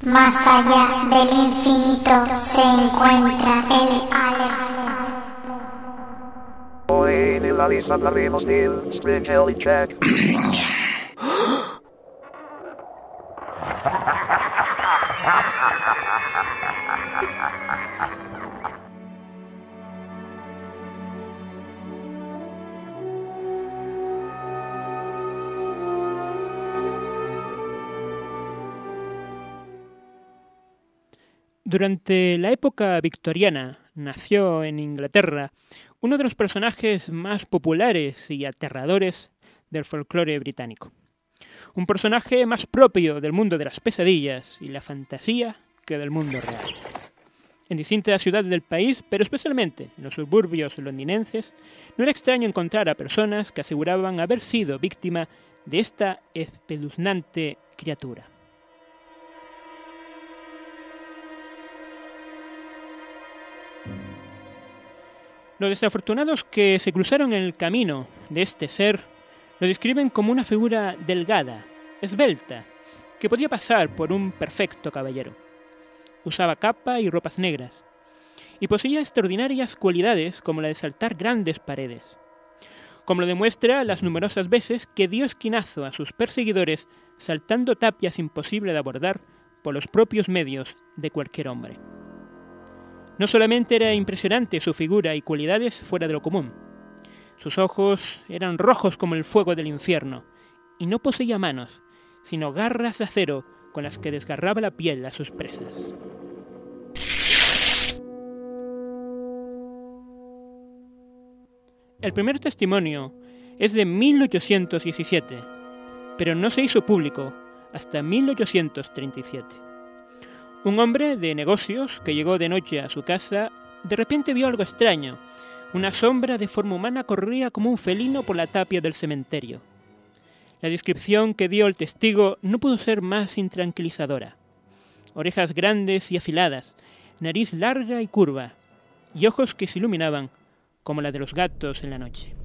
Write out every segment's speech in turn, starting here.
Más allá del infinito se encuentra el Hoy en la lista hablaremos del Spring Kelly Jack. Durante la época victoriana nació en Inglaterra uno de los personajes más populares y aterradores del folclore británico. Un personaje más propio del mundo de las pesadillas y la fantasía que del mundo real. En distintas ciudades del país, pero especialmente en los suburbios londinenses, no era extraño encontrar a personas que aseguraban haber sido víctima de esta espeluznante criatura. Los desafortunados que se cruzaron en el camino de este ser lo describen como una figura delgada, esbelta, que podía pasar por un perfecto caballero. Usaba capa y ropas negras, y poseía extraordinarias cualidades como la de saltar grandes paredes, como lo demuestra las numerosas veces que dio esquinazo a sus perseguidores saltando tapias imposibles de abordar por los propios medios de cualquier hombre. No solamente era impresionante su figura y cualidades fuera de lo común. Sus ojos eran rojos como el fuego del infierno, y no poseía manos, sino garras de acero con las que desgarraba la piel a sus presas. El primer testimonio es de 1817, pero no se hizo público hasta 1837. Un hombre de negocios que llegó de noche a su casa, de repente vio algo extraño. Una sombra de forma humana corría como un felino por la tapia del cementerio. La descripción que dio el testigo no pudo ser más intranquilizadora. Orejas grandes y afiladas, nariz larga y curva, y ojos que se iluminaban como la de los gatos en la noche.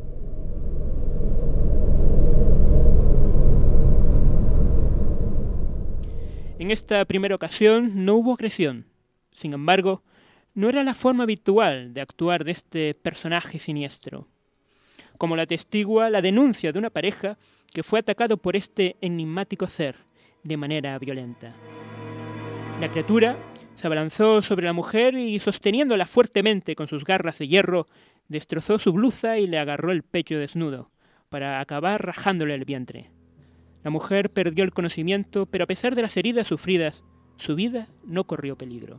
En esta primera ocasión no hubo agresión. Sin embargo, no era la forma habitual de actuar de este personaje siniestro. Como la atestigua la denuncia de una pareja que fue atacado por este enigmático ser de manera violenta. La criatura se abalanzó sobre la mujer y, sosteniéndola fuertemente con sus garras de hierro, destrozó su blusa y le agarró el pecho desnudo, para acabar rajándole el vientre. La mujer perdió el conocimiento, pero a pesar de las heridas sufridas, su vida no corrió peligro.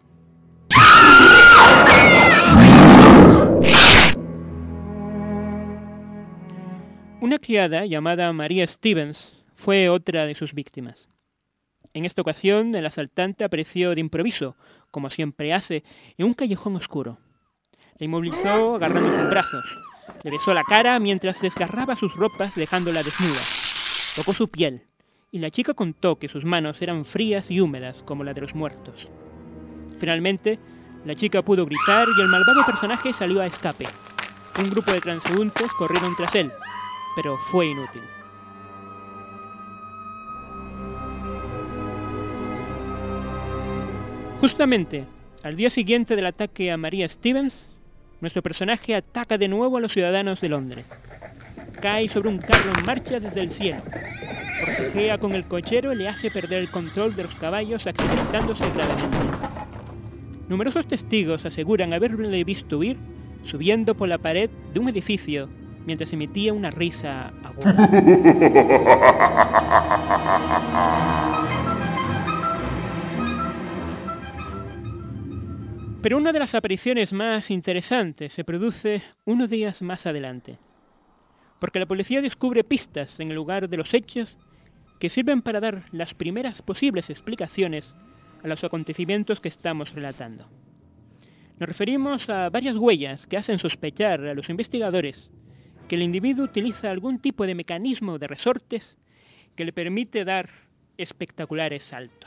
Una criada llamada María Stevens fue otra de sus víctimas. En esta ocasión, el asaltante apareció de improviso, como siempre hace, en un callejón oscuro. La inmovilizó agarrando sus brazos. Le besó la cara mientras desgarraba sus ropas dejándola desnuda. Tocó su piel, y la chica contó que sus manos eran frías y húmedas como las de los muertos. Finalmente, la chica pudo gritar y el malvado personaje salió a escape. Un grupo de transeúntes corrieron tras él, pero fue inútil. Justamente, al día siguiente del ataque a María Stevens, nuestro personaje ataca de nuevo a los ciudadanos de Londres. Cae sobre un carro en marcha desde el cielo. Forcejea con el cochero y le hace perder el control de los caballos, accidentándose gravemente. Numerosos testigos aseguran haberle visto huir subiendo por la pared de un edificio mientras emitía una risa aguda. Pero una de las apariciones más interesantes se produce unos días más adelante, porque la policía descubre pistas en el lugar de los hechos que sirven para dar las primeras posibles explicaciones a los acontecimientos que estamos relatando. Nos referimos a varias huellas que hacen sospechar a los investigadores que el individuo utiliza algún tipo de mecanismo de resortes que le permite dar espectaculares saltos.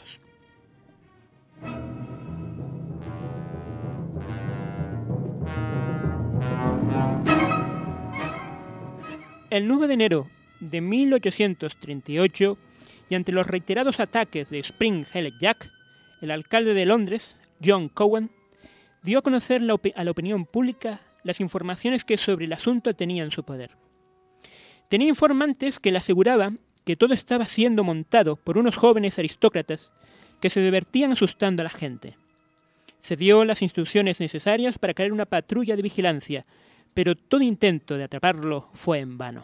El 9 de enero de 1838, y ante los reiterados ataques de Spring Kelly Jack, el alcalde de Londres, John Cowan, dio a conocer a la opinión pública las informaciones que sobre el asunto tenía en su poder. Tenía informantes que le aseguraban que todo estaba siendo montado por unos jóvenes aristócratas que se divertían asustando a la gente. Se dio las instrucciones necesarias para crear una patrulla de vigilancia, pero todo intento de atraparlo fue en vano.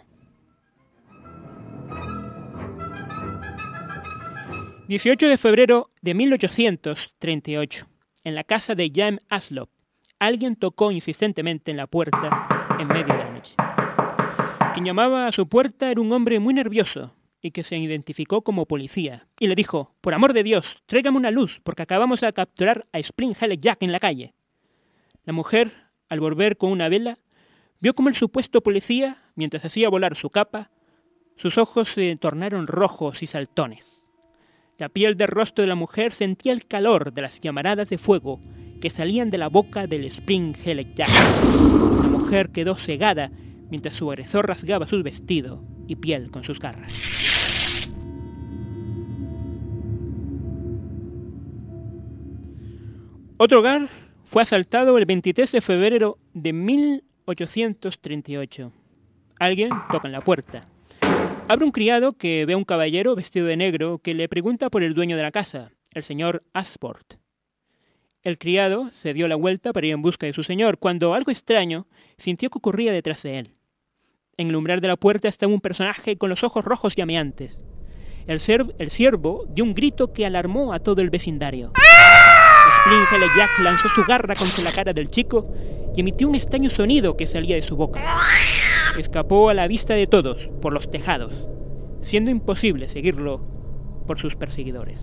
18 de febrero de 1838, en la casa de James Aslop, alguien tocó insistentemente en la puerta en medio de la noche. Quien llamaba a su puerta era un hombre muy nervioso y que se identificó como policía, y le dijo: «Por amor de Dios, tráigame una luz, porque acabamos de capturar a Spring Heeled Jack en la calle». La mujer, al volver con una vela, vio como el supuesto policía, mientras hacía volar su capa, sus ojos se tornaron rojos y saltones. La piel del rostro de la mujer sentía el calor de las llamaradas de fuego que salían de la boca del Spring Heeled Jack. La mujer quedó cegada mientras su agresor rasgaba su vestido y piel con sus garras. Otro hogar fue asaltado el 23 de febrero de 1838. Alguien toca en la puerta. Abre un criado que ve a un caballero vestido de negro que le pregunta por el dueño de la casa, el señor Ashport. El criado se dio la vuelta para ir en busca de su señor, cuando algo extraño sintió que ocurría detrás de él. En el umbral de la puerta estaba un personaje con los ojos rojos llameantes. El siervo dio un grito que alarmó a todo el vecindario. Spring Heeled Jack lanzó su garra contra la cara del chico y emitió un extraño sonido que salía de su boca. Escapó a la vista de todos por los tejados, siendo imposible seguirlo por sus perseguidores.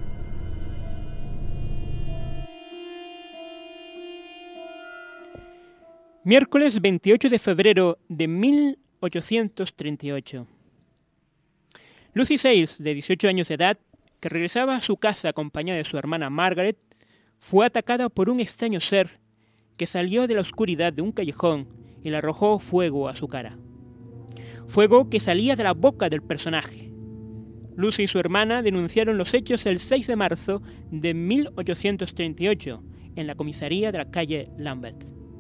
Miércoles 28 de febrero de 1838. Lucy Sayles, de 18 años de edad, que regresaba a su casa acompañada de su hermana Margaret, fue atacada por un extraño ser que salió de la oscuridad de un callejón y le arrojó fuego a su cara. Fuego que salía de la boca del personaje. Lucy y su hermana denunciaron los hechos el 6 de marzo de 1838 en la comisaría de la calle Lambeth.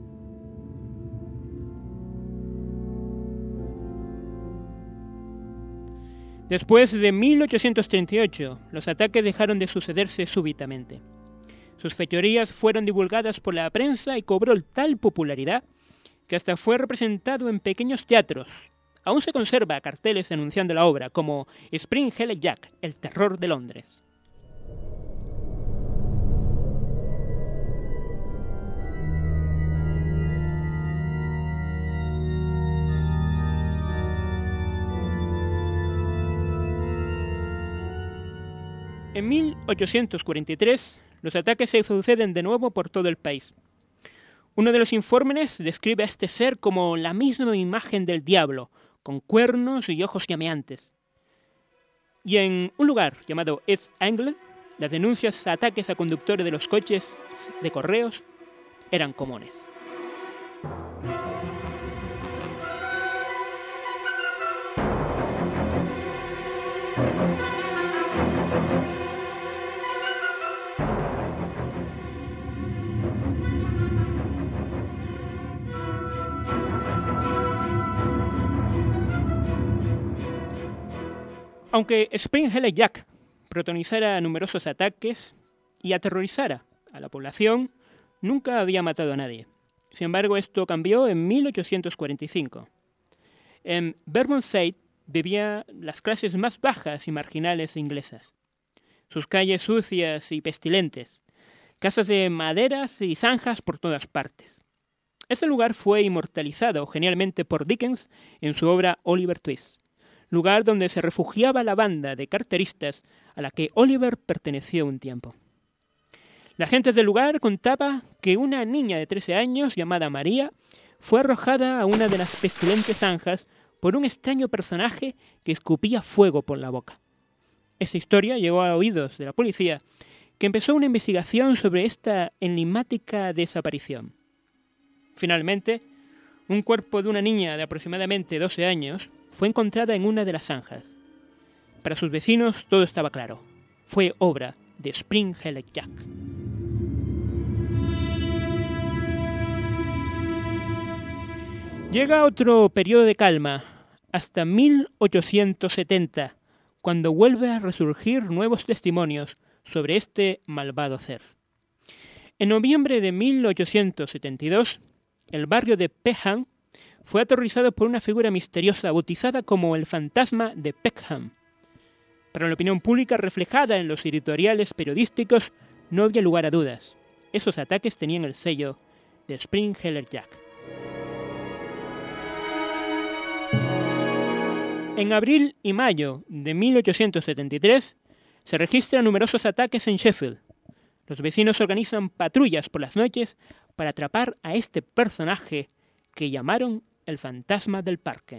Después de 1838, los ataques dejaron de sucederse súbitamente. Sus fechorías fueron divulgadas por la prensa y cobró tal popularidad que hasta fue representado en pequeños teatros. Aún se conserva carteles anunciando la obra como Spring Heeled Jack, el terror de Londres. En 1843, los ataques se suceden de nuevo por todo el país. Uno de los informes describe a este ser como la misma imagen del diablo, con cuernos y ojos llameantes. Y en un lugar llamado East Anglia, las denuncias a ataques a conductores de los coches de correos eran comunes. Aunque Spring Heeled Jack protagonizara numerosos ataques y aterrorizara a la población, nunca había matado a nadie. Sin embargo, esto cambió en 1845. En Bermondsey vivían las clases más bajas y marginales inglesas. Sus calles sucias y pestilentes, casas de maderas y zanjas por todas partes. Este lugar fue inmortalizado genialmente por Dickens en su obra Oliver Twist, lugar donde se refugiaba la banda de carteristas a la que Oliver perteneció un tiempo. La gente del lugar contaba que una niña de 13 años llamada María fue arrojada a una de las pestilentes zanjas por un extraño personaje que escupía fuego por la boca. Esta historia llegó a oídos de la policía, que empezó una investigación sobre esta enigmática desaparición. Finalmente, un cuerpo de una niña de aproximadamente 12 años fue encontrada en una de las zanjas. Para sus vecinos todo estaba claro. Fue obra de Spring Heelek Jack. Llega otro periodo de calma, hasta 1870, cuando vuelve a resurgir nuevos testimonios sobre este malvado ser. En noviembre de 1872, el barrio de Peckham fue aterrorizado por una figura misteriosa bautizada como el fantasma de Peckham. Para la opinión pública reflejada en los editoriales periodísticos, no había lugar a dudas. Esos ataques tenían el sello de Spring Heelek Jack. En abril y mayo de 1873 se registran numerosos ataques en Sheffield. Los vecinos organizan patrullas por las noches para atrapar a este personaje que llamaron el fantasma del parque.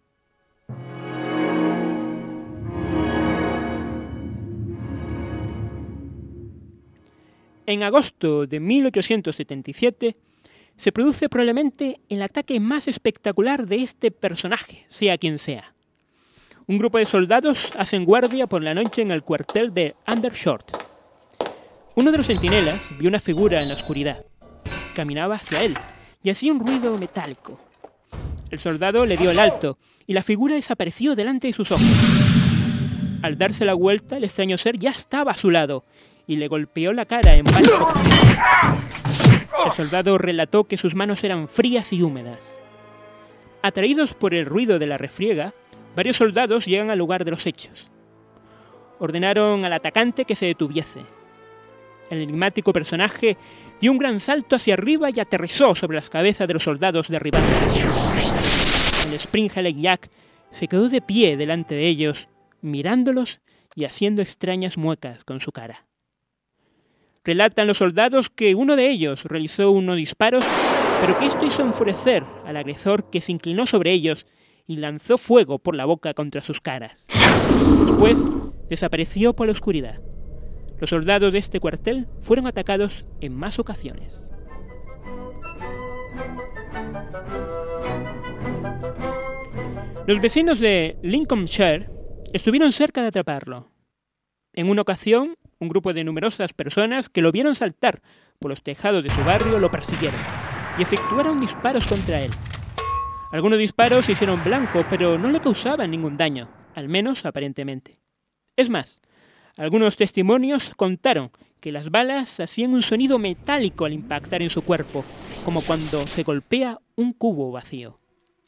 En agosto de 1877 se produce probablemente el ataque más espectacular de este personaje, sea quien sea. Un grupo de soldados hacen guardia por la noche en el cuartel de Aldershot. Uno de los centinelas vio una figura en la oscuridad. Caminaba hacia él y hacía un ruido metálico. El soldado le dio el alto y la figura desapareció delante de sus ojos. Al darse la vuelta, el extraño ser ya estaba a su lado y le golpeó la cara en varias ocasiones. El soldado relató que sus manos eran frías y húmedas. Atraídos por el ruido de la refriega, varios soldados llegan al lugar de los hechos. Ordenaron al atacante que se detuviese. El enigmático personaje dio un gran salto hacia arriba y aterrizó sobre las cabezas de los soldados derribándolos. El Spring Heelek Jack se quedó de pie delante de ellos, mirándolos y haciendo extrañas muecas con su cara. Relatan los soldados que uno de ellos realizó unos disparos, pero que esto hizo enfurecer al agresor, que se inclinó sobre ellos y lanzó fuego por la boca contra sus caras. Después desapareció por la oscuridad. Los soldados de este cuartel fueron atacados en más ocasiones. Los vecinos de Lincolnshire estuvieron cerca de atraparlo. En una ocasión, un grupo de numerosas personas que lo vieron saltar por los tejados de su barrio lo persiguieron y efectuaron disparos contra él. Algunos disparos se hicieron blanco, pero no le causaban ningún daño, al menos aparentemente. Es más, algunos testimonios contaron que las balas hacían un sonido metálico al impactar en su cuerpo, como cuando se golpea un cubo vacío.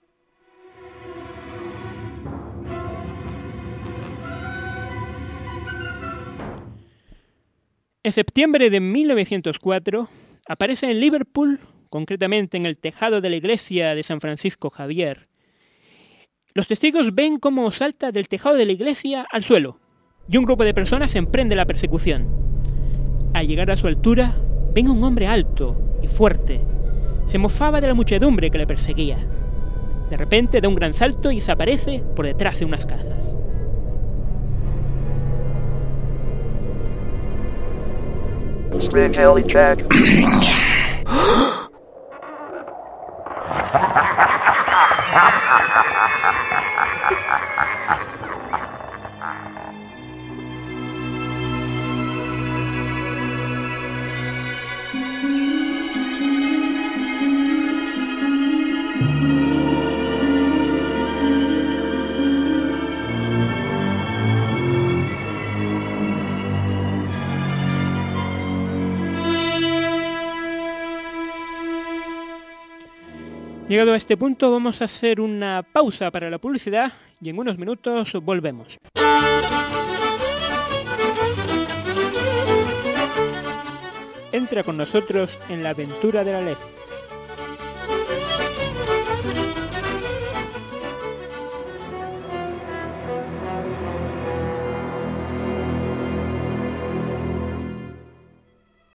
En septiembre de 1904 aparece en Liverpool, concretamente en el tejado de la iglesia de San Francisco Javier. Los testigos ven cómo salta del tejado de la iglesia al suelo, y un grupo de personas emprende la persecución. Al llegar a su altura, ven a un hombre alto y fuerte. Se mofaba de la muchedumbre que le perseguía. De repente da un gran salto y desaparece por detrás de unas casas. Spring Heelek Jack. Llegado a este punto vamos a hacer una pausa para la publicidad y en unos minutos volvemos. Entra con nosotros en la aventura de la LED.